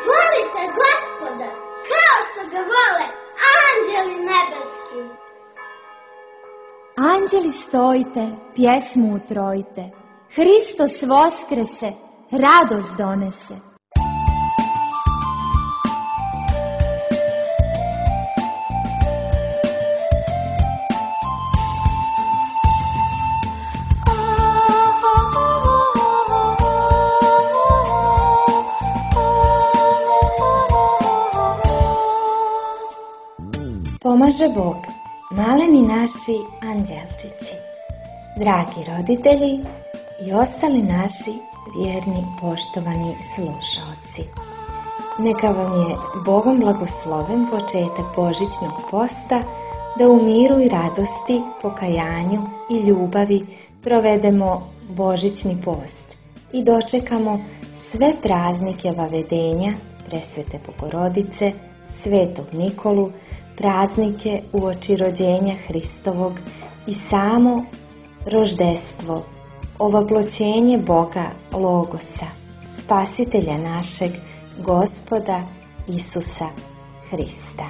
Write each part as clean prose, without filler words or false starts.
Volite Gospoda, kao što ga vole anđeli nebeski. Anđeli stojite, pjesmu utrojite, Hristos voskrese, radost donese. Pomaže Bog, maleni naši anđelčići, dragi roditelji i ostali naši vjerni poštovani slušaoci. Neka vam je Bogom blagosloven početak božićnog posta, da u miru i radosti, pokajanju i ljubavi provedemo božićni post i dočekamo sve praznike vavedenja Presvete Bogorodice, Svetog Nikolu, praznike uoči rođenja Hristovog i samo roždestvo, ovoploćenje Boga Logosa, Spasitelja našeg, Gospoda Isusa Hrista.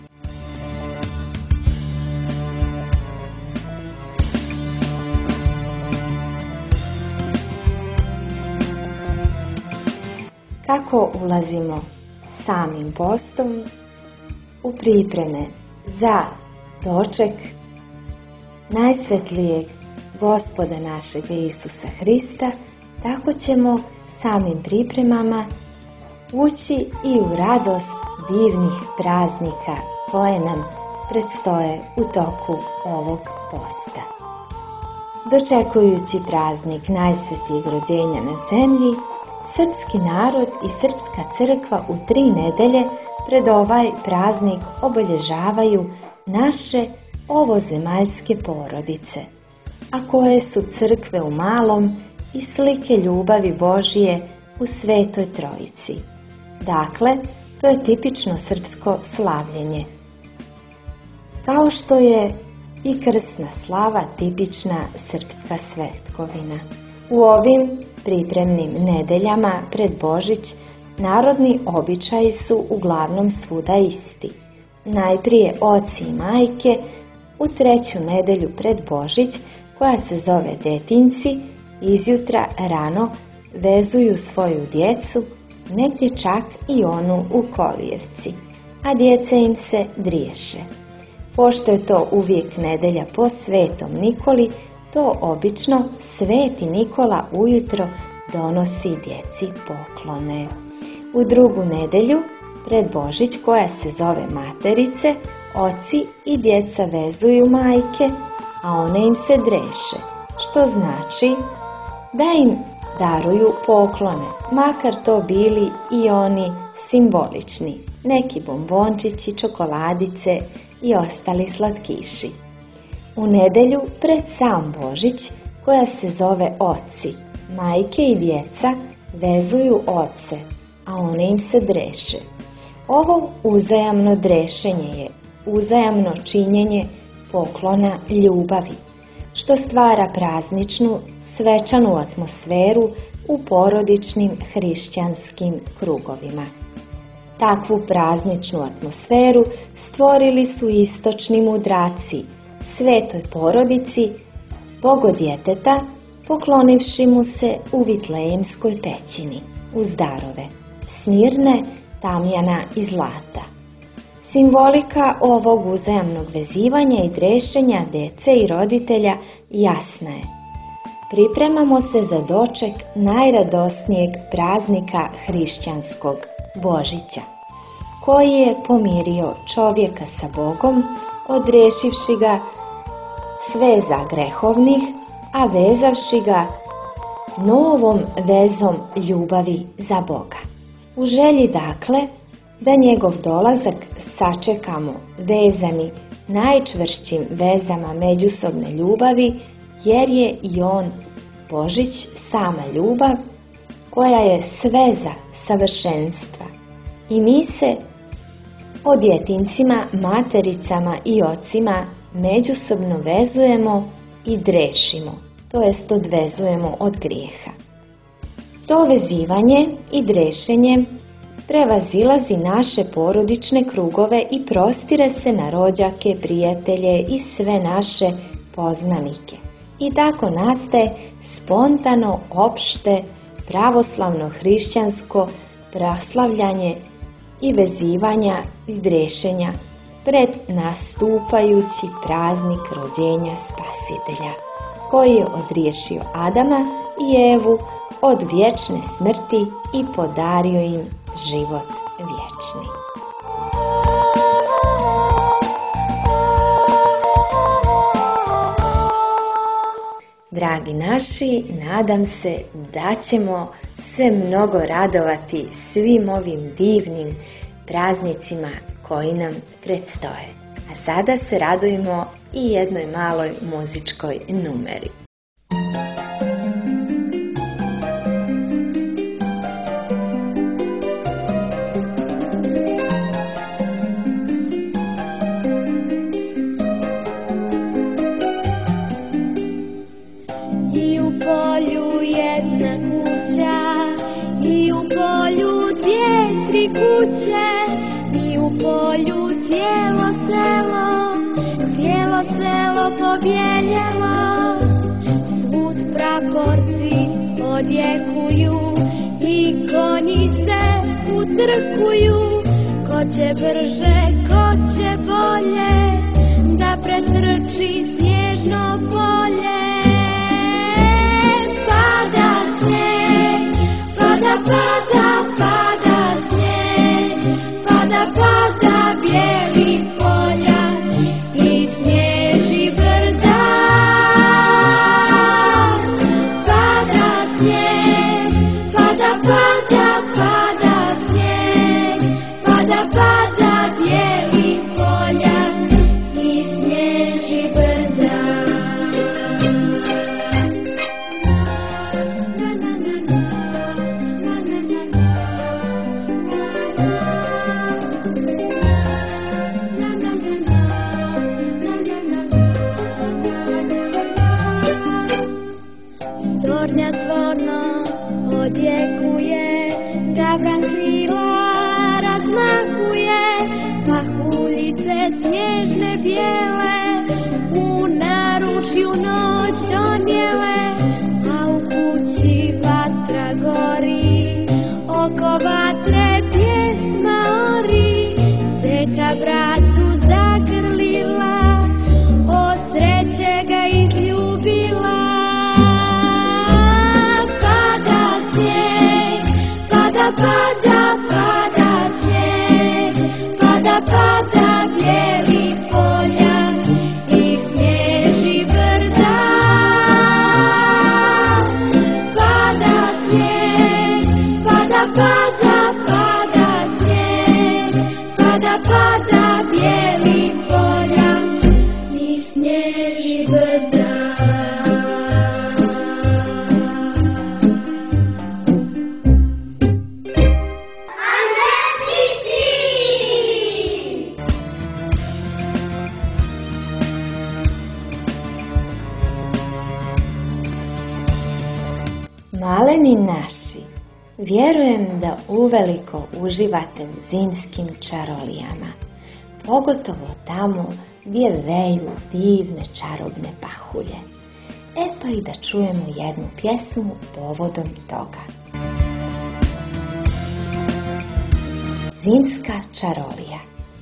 Kako ulazimo samim postom u pripreme za doček najsvetlijeg Gospoda našeg Isusa Hrista, tako ćemo samim pripremama ući i u radost divnih praznika koje nam predstoje u toku ovog posta. Dočekujući praznik najsvetijeg rođenja na zemlji, srpski narod i srpska crkva u 3 nedelje pred ovaj praznik obilježavaju naše ovozemaljske porodice, a koje su crkve u malom i slike ljubavi Božije u Svetoj Trojici. Dakle, to je tipično srpsko slavljenje. Kao što je i krsna slava tipična srpska svetkovina. U ovim pripremnim nedeljama pred Božić narodni običaji su uglavnom svuda isti. Najprije oci i majke u 3. nedelju pred Božić, koja se zove detinjci, izjutra rano vezuju svoju djecu, negdje čak i onu u kolijevci, a djeca im se driješe. Pošto je to uvijek nedelja po Svetom Nikoli, to obično Sveti Nikola ujutro donosi djeci poklone. U 2. nedelju pred Božić, koja se zove Materice, oci i djeca vezuju majke, a one im se dreše, što znači da im daruju poklone, makar to bili i oni simbolični, neki bombončići, čokoladice i ostali slatkiši. U nedelju pred sam Božić, koja se zove Oci, majke i djeca vezuju oce, a one im se dreše. Ovo uzajamno drešenje je uzajamno činjenje poklona ljubavi, što stvara prazničnu, svečanu atmosferu u porodičnim hrišćanskim krugovima. Takvu prazničnu atmosferu stvorili su istočni mudraci, Svetoj porodici, Bogodjeteta, poklonivši mu se u Vitlejemskoj pećini, uz darove, smirne, tamjana i zlata. Simbolika ovog uzajamnog vezivanja i drešenja dece i roditelja jasna je. Pripremamo se za doček najradosnijeg praznika hrišćanskog, Božića, koji je pomirio čovjeka sa Bogom, odrešivši ga sveza grehovnih, a vezavši ga novom vezom ljubavi za Boga. U želji dakle da njegov dolazak sačekamo vezani najčvršćim vezama međusobne ljubavi, jer je i on, Božić, sama ljubav, koja je sveza savršenstva. I mi se o djetincima, matericama i ocima međusobno vezujemo i drešimo, to jest odvezujemo od grijeha. To vezivanje i drešenje prevazilazi naše porodične krugove i prostire se na rođake, prijatelje i sve naše poznanike. I tako nastaje spontano, opšte, pravoslavno hrišćansko proslavljanje i vezivanja i grešenja pred nastupajući praznik rođenja Spasitelja, koji je odriješio Adama i Evu od vječne smrti i podario im život vječni. Dragi naši, nadam se da ćemo se mnogo radovati svim ovim divnim praznicima koji nam predstoje. A sada se radujemo i jednoj maloj muzičkoj numeri. I u polju jedna kuća, i u polju dvije, tri kuće, i u polju cijelo selo pobjeljelo. Svud praporci odjekuju i konji se utrkuju. Ko će brže, ko će bolje, da pretrči snježno polje. Pada snijeg, pada snijeg, pada bijeli polja i snježi brda. Pada snijeg, pada snijeg, pada bijeli polja i snježi brda. Tornja zvorno odjekuje, gavran krila razmahuje, pahuljice snježne bijele u naručju noć donijele, a u kući vatra gori, oko vatre pjesma ori, sreća bratu zagrlila, od sreće ga izljubila. Pada snijeg, pada bijeli polja i snježi brda. Pada snijeg, pada snijeg, pada bijeli polja i snježi brda. Maleni naši, vjerujem da uveliko uživate u zimskim čarolijama, pogotovo tamo gdje veju divne čarobne pahulje. Eto i da čujemo jednu pjesmu povodom toga. Zimska čarolija.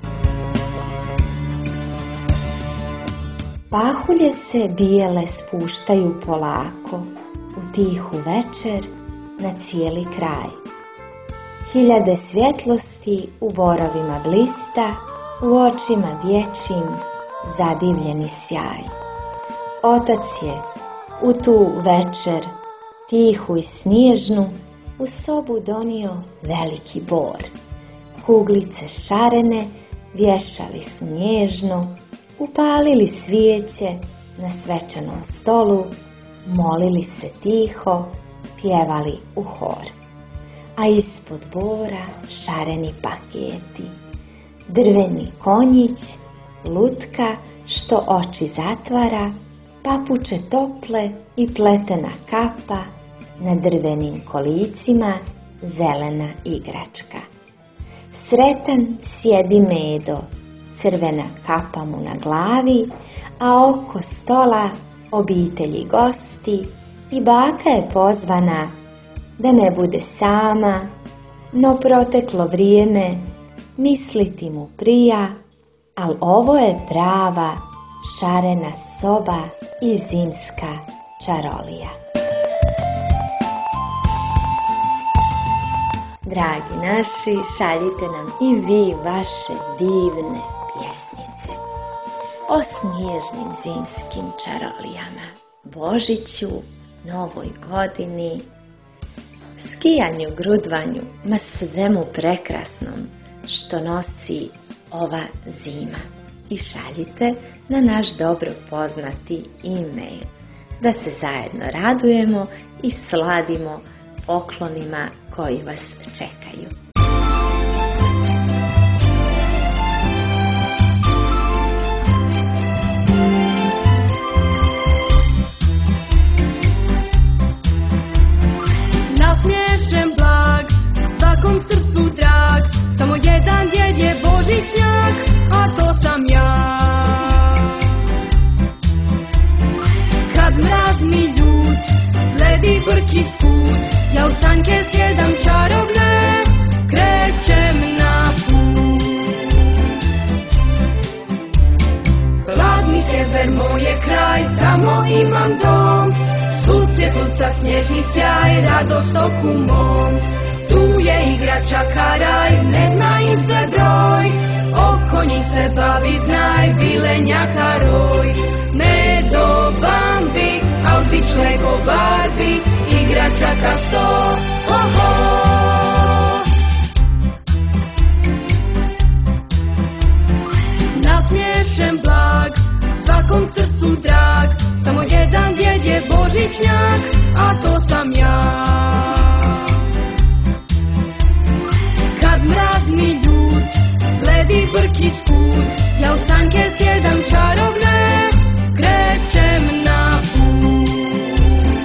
Pahulje se bijele spuštaju polako u tihu večer na cijeli kraj. Hiljade svjetlosti u borovima blista, u očima dječjim zadivljeni sjaj. Otac je u tu večer tihu i snježnu u sobu donio veliki bor. Kuglice šarene vješali su nježno, upalili svijeće na svečanom stolu, molili se tiho, pjevali u hor. A ispod bora šareni paketi, drveni konjić, lutka što oči zatvara, papuče tople i pletena kapa, na drvenim kolicima zelena igračka. Sretan sjedi Medo, crvena kapa mu na glavi, a oko stola obitelji gosti i baka je pozvana da ne bude sama, no proteklo vrijeme misliti mu prija, al ovo je prava šarena soba i zimska čarolija. Dragi naši, šaljite nam i vi vaše divne pjesmice o snježnim zimskim čarolijama, Božiću, Novoj godini, skijanju, grudvanju, ma svemu prekrasnom što nosi ova zima. I šaljite na naš dobro poznati e-mail da se zajedno radujemo i sladimo poklonima koji vas čekaju. Nasmiješen blag, svakom srcu drag, samo jedan djed je božićnjak, a to sam ja. Kad mraz mi ljud, sledi brči put, ja u sanke sjedam čarobne, krećem na put. Hladni sjever moj je kraj, tamo imam dom, svjetluca, snježni sjaj, radost oku mom. Tu je igračaka raj, ne zna im se broj, oko njih se bavi znaj, vilenjaka roj. Medo, Bambi, Audić, Lego, Barbie, igračaka sto, oho. Nasmiješen blag, svakom srcu drag, samo jedan djed je božićnjak, a to sam ja. Kad mraz mi ljud, sledi brki sput, ja u sanke sjedam čarobne, krećem na put.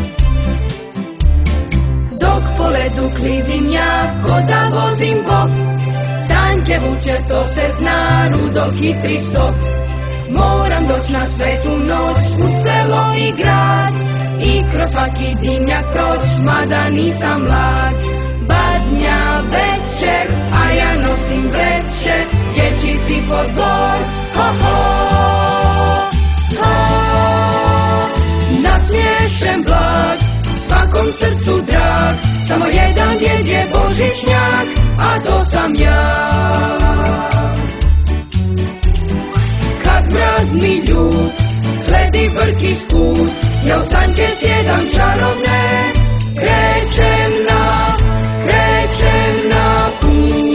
Dok po ledu klizim ja, ko da vozim bok, tanke vuče, to se zna, Rudolf hitri sok. Moram doć na svetu noć, u selo i grad, i kroz svaki dimnjak proć, mada nisam mlad. Badnja večer, a ja nosim vreće, dječji si pozor, ho ho, ho. Nasmiješen blag, svakom srcu drag, samo jedan djed je božićnjak, a to sam ja. Kad mraz mi ljud, sledi brki sput, ja u sanke sjedam čarobne, krećem na put.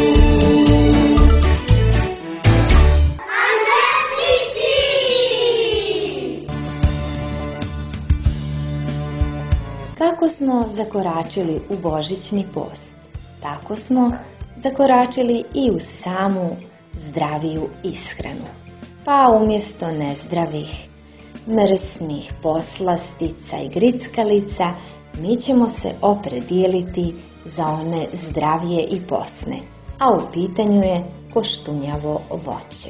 Kako smo zakoračili u božićni post, tako smo zakoračili i u samu zdraviju ishranu. Pa umjesto nezdravih, mrsnih poslastica i grickalica, mi ćemo se opredijeliti za one zdravije i posne, a u pitanju je koštunjavo voće.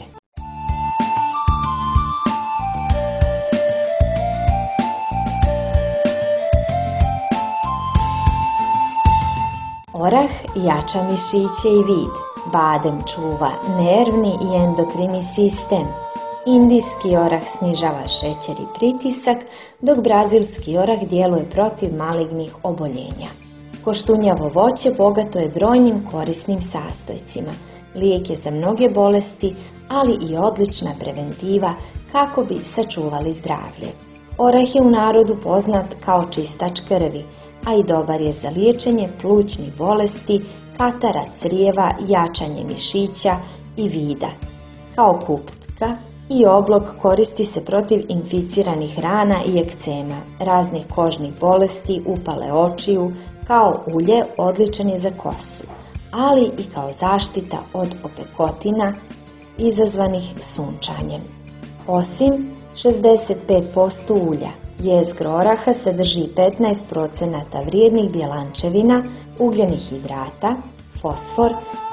Orah jača mišiće i vid, badem čuva nervni i endokrini sistem, indijski orah snižava šećer i pritisak, dok brazilski orah djeluje protiv malignih oboljenja. Koštunjavo voće bogato je brojnim korisnim sastojcima, lijek je za mnoge bolesti, ali i odlična preventiva kako bi sačuvali zdravlje. Orah je u narodu poznat kao čistač krvi, a i dobar je za liječenje plućnih bolesti, katara crijeva, jačanje mišića i vida. Kao kupka i oblog koristi se protiv inficiranih rana i ekcema, raznih kožnih bolesti, upale očiju, kao ulje odličan je za kosu, ali i kao zaštita od opekotina izazvanih sunčanjem. Osim 65% ulja, jezgro oraha sadrži 15% vrijednih bjelančevina, ugljenih hidrata, fosfor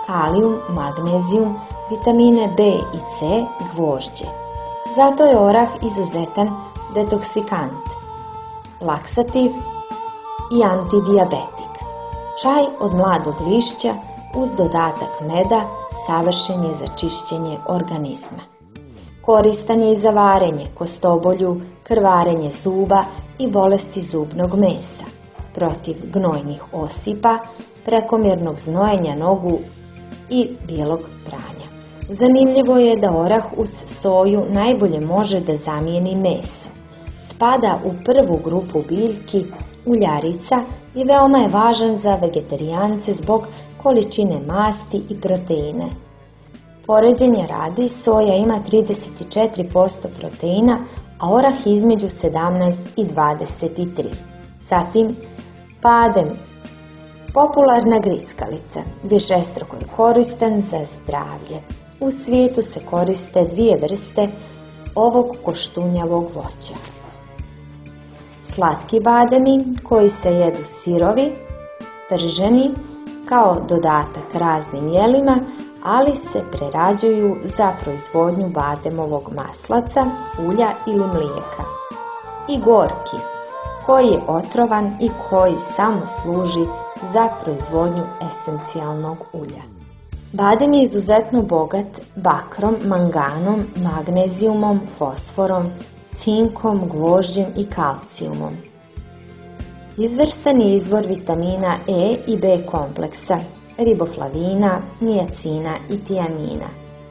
kalijum, magnezijum, vitamine B i C, gvožđe. Zato je orah izuzetan detoksikant, laksativ i antidijabetik. Čaj od mladog lišća uz dodatak meda savršen je za čišćenje organizma. Koristan je i za varenje, kostobolju, krvarenje zuba i bolesti zubnog mesa, protiv gnojnih osipa, prekomjernog znojenja nogu i bijelog pranja. Zanimljivo je da orah uz soju najbolje može da zamijeni meso. Spada u prvu grupu biljki uljarica i veoma je važan za vegetarijance zbog količine masti i proteine. Poređenja radi, soja ima 34% proteina, a orah između 17 i 23. Zatim, badem, popularna grickalica, višestruko je koristan za zdravlje. U svijetu se koriste dvije vrste ovog koštunjavog voća. Slatki bademi koji se jedu sirovi, prženi, kao dodatak raznim jelima, ali se prerađuju za proizvodnju bademovog maslaca, ulja ili mlijeka. I gorki, koji je otrovan i koji samo služi za proizvodnju esencijalnog ulja. Badem je izuzetno bogat bakrom, manganom, magnezijumom, fosforom, cinkom, gvožđem i kalcijumom. Izvrstan je izvor vitamina E i B kompleksa, riboflavina, nijacina i tiamina.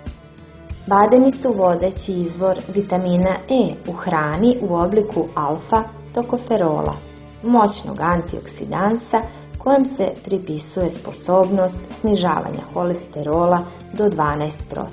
Bademi su vodeći izvor vitamina E u hrani u obliku alfa-tokoferola, moćnog antioksidansa kojem se pripisuje sposobnost snižavanja holesterola do 12%.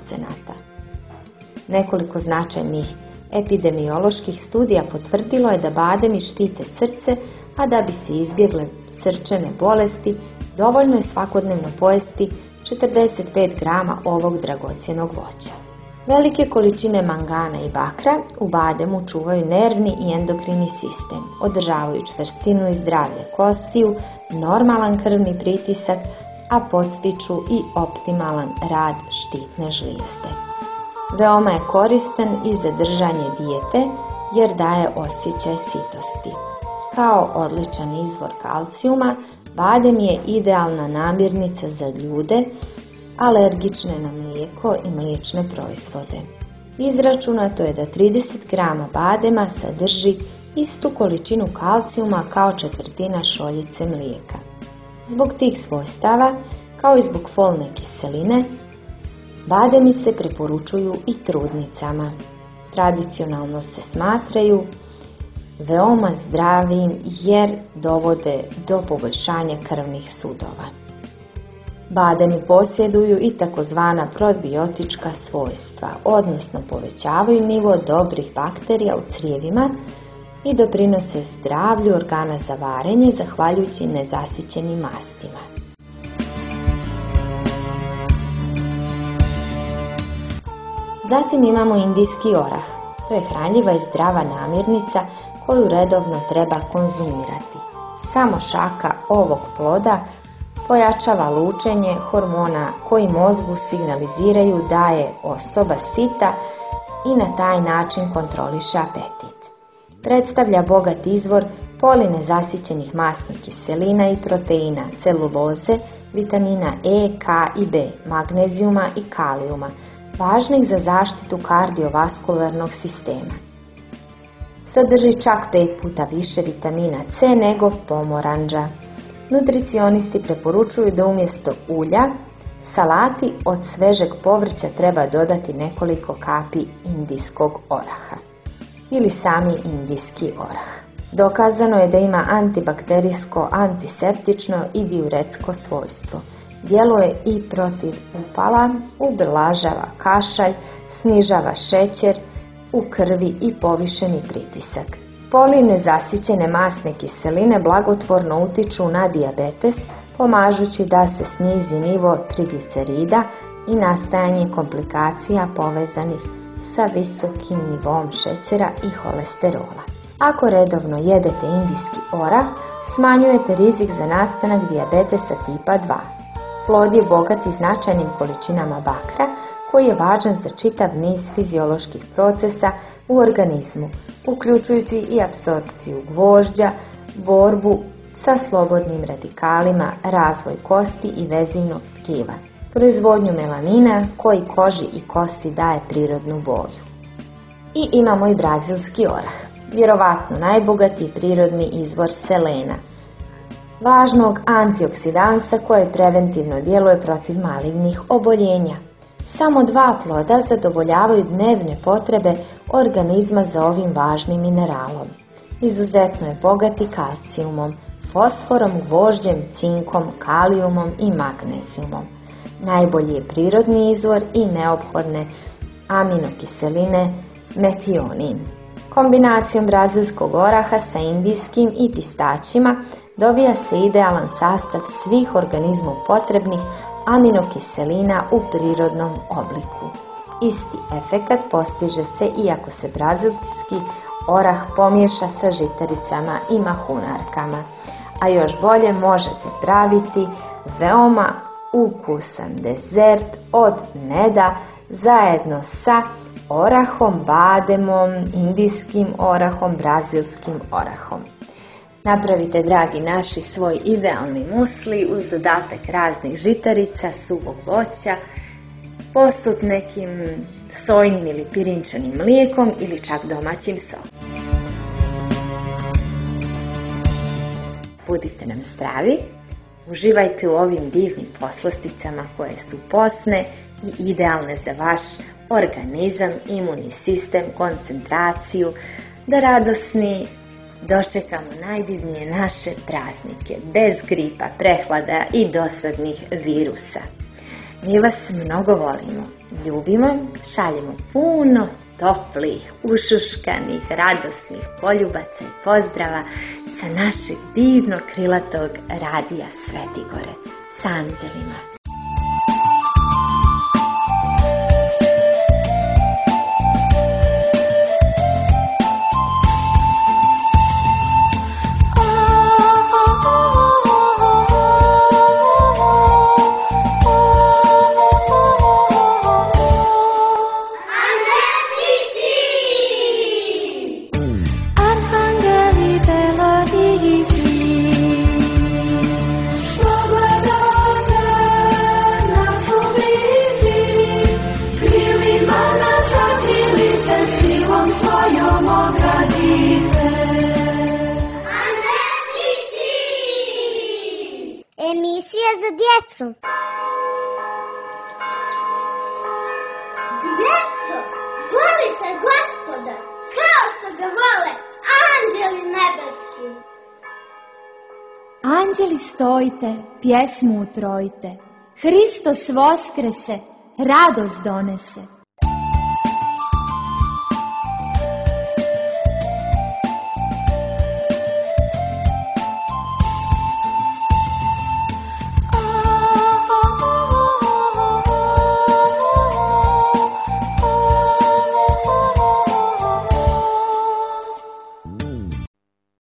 Nekoliko značajnih epidemioloških studija potvrdilo je da bademi štite srce, a da bi se izbjegle srčane bolesti, dovoljno je svakodnevno pojesti 45 grama ovog dragocjenog voća. Velike količine mangana i bakra u bademu čuvaju nervni i endokrini sistem, održavaju čvrstinu i zdravlje kostiju, normalan krvni pritisak, a podstiču i optimalan rad štitne žlijezde. Veoma je koristan i za držanje dijete jer daje osjećaj sitosti. Kao odličan izvor kalcijuma, badem je idealna namirnica za ljude alergične na mlijeko i mliječne proizvode. Izračunato je da 30 grama badema sadrži istu količinu kalcijuma kao četvrtina šoljice mlijeka. Zbog tih svojstava, kao i zbog folne kiseline, bademi se preporučuju i trudnicama. Tradicionalno se smatraju veoma zdravim jer dovode do poboljšanja krvnih sudova. Bademi posjeduju i takozvana probiotička svojstva, odnosno povećavaju nivo dobrih bakterija u crijevima i doprinose zdravlju organa za varenje zahvaljujući nezasićenim mastima. Zatim imamo indijski orah. To je hranljiva i zdrava namirnica koju redovno treba konzumirati. Samo šaka ovog ploda pojačava lučenje hormona koji mozgu signaliziraju da je osoba sita i na taj način kontroliše apetit. Predstavlja bogat izvor polinezasićenih masnih kiselina i proteina, celuloze, vitamina E, K i B, magnezijuma i kalijuma, važnih za zaštitu kardiovaskularnog sistema. Sadrži čak 5 puta više vitamina C nego pomoranđa. Nutricionisti preporučuju da umjesto ulja, salati od svežeg povrća treba dodati nekoliko kapi indijskog oraha ili sami indijski orah. Dokazano je da ima antibakterijsko, antiseptično i diuretsko svojstvo. Djeluje i protiv upala, ublažava kašalj, snižava šećer u krvi i povišeni pritisak. Polinezasićene masne kiseline blagotvorno utiču na dijabetes, pomažući da se snizi nivo triglicerida i nastajanje komplikacija povezanih sa visokim nivom šećera i holesterola. Ako redovno jedete indijski orah, smanjujete rizik za nastanak dijabetesa tipa 2. Plod je bogat i značajnim količinama bakra koji je važan za čitav niz fizioloških procesa u organizmu, uključujući i apsorpciju gvožđa, borbu sa slobodnim radikalima, razvoj kosti i vezivnog tkiva, proizvodnju melanina koji koži i kosti daje prirodnu boju. I imamo i brazilski orah, vjerovatno najbogatiji prirodni izvor selena, važnog antioksidansa koje preventivno djeluje protiv malignih oboljenja. Samo 2 ploda zadovoljavaju dnevne potrebe organizma za ovim važnim mineralom. Izuzetno je bogat i kalcijumom, fosforom, gvožđem, cinkom, kalijumom i magnezijumom. Najbolji je prirodni izvor i neophodne aminokiseline metionin. Kombinacijom brazilskog oraha sa indijskim i pistaćima dobija se idealan sastav svih organizmu potrebnih aminokiselina u prirodnom obliku. Isti efekat postiže se i ako se brazilski orah pomiješa sa žitaricama i mahunarkama, a još bolje možete praviti veoma ukusan dezert od meda zajedno sa orahom, bademom, indijskim orahom, brazilskim orahom. Napravite, dragi naši, svoj idealni musli uz dodatak raznih žitarica, suvog voća, posut nekim sojnim ili pirinčanim mlijekom ili čak domaćim sokom. Budite nam zdravi, uživajte u ovim divnim poslasticama koje su posne i idealne za vaš organizam, imunni sistem, koncentraciju, da radosni dočekamo najdivnije naše praznike, bez gripa, prehlada i dosadnih virusa. Mi vas mnogo volimo, ljubimo, šaljemo puno toplih, ušuškanih, radosnih poljubaca i pozdrava sa našeg divnog krilatog radija Svetigore sa anđelima. Emisija za djecu. Djeco, volite Gospoda, kao što ga vole anđeli nebeski. Anđeli stojite, pjesmu utrojite, Hristos voskrese, radost donese.